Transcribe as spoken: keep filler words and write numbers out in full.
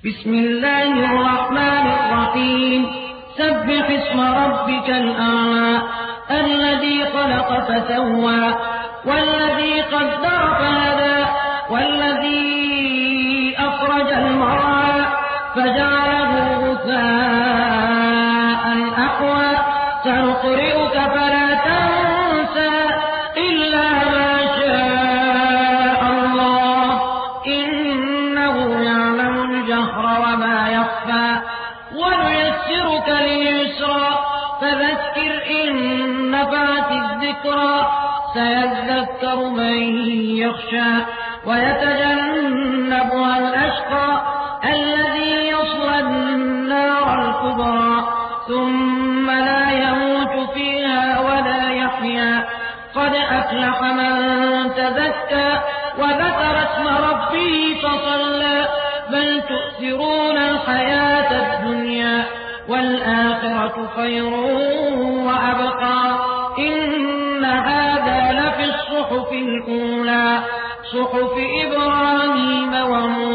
بسم الله الرحمن الرحيم سبح اسم ربك الأعلى الذي خلق فسوى والذي قدر فهدى والذي أخرج المرعى فجعله غثاء أحوى سنقرئك فلا تنسى إلا ما شاء الله إنه يعلم الجهر وما يخفى ونيسرك لليسرى فذكر إن نفعت الذكرى سيذكر من يخشى ويتجنبها الأشقى الذي يصلى النار الكبرى ثم لا يموت فيها ولا يحيا قد أفلح من تزكى وذكر اسم ربه فصلى بل تؤثرون الحياة الدنيا والآخرة خير وأبقى إن هذا لفي الصحف الأولى صحف إبراهيم وموسى